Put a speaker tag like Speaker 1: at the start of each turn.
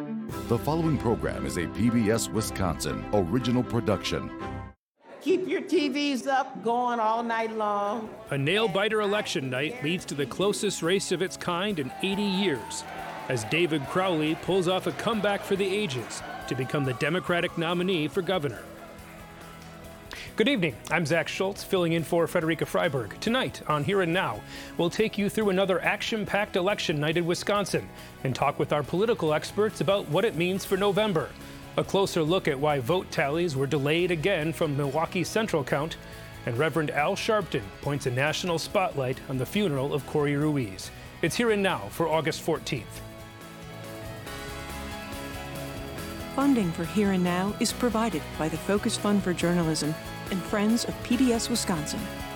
Speaker 1: The following program is a PBS Wisconsin original production.
Speaker 2: Keep your TVs up, going all night long.
Speaker 3: A nail-biter election night leads to the closest race of its kind in 80 years, as David Crowley pulls off a comeback for the ages to become the Democratic nominee for governor. Good evening. I'm Zach Schultz, filling in for Frederica Freiberg. Tonight on Here and Now, we'll take you through another action-packed election night in Wisconsin and talk with our political experts about what it means for November. A closer look at why vote tallies were delayed again from Milwaukee's Central count, and Reverend Al Sharpton points a national spotlight on the funeral of Corey Ruiz. It's Here and Now for August 14th.
Speaker 4: Funding for Here and Now is provided by the Focus Fund for Journalism and Friends of PBS Wisconsin.